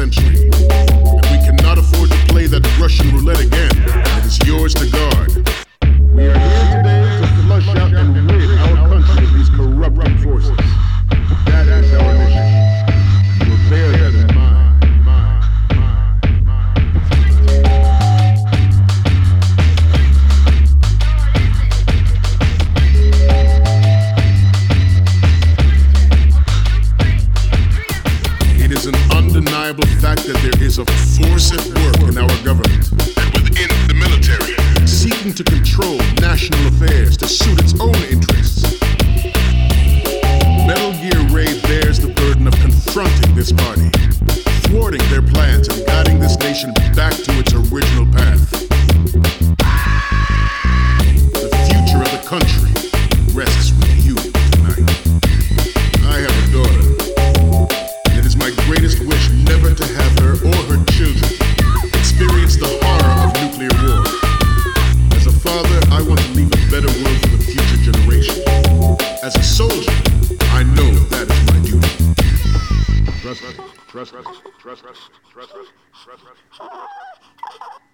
century. And we cannot afford to play that Russian roulette again. It is yours to guard. We are here today to flush out and rid our country of these corrupting forces. That is our mission. You will bear that in mind. It is an undeniable fact that there is a force at work in our government and within the military, seeking to control national affairs to suit its own interests. Metal Gear Ray bears the burden of confronting this party, thwarting their plans and guiding this nation back to its original path. The future of the country rests with you tonight. I have a daughter. It is my greatest wish never to have her or her children experience the horror of nuclear war. As a father, I want to leave a better world for the future generation. As a soldier, I know that is my duty. Trust me. Trust me. Trust me. Trust me. Trust me.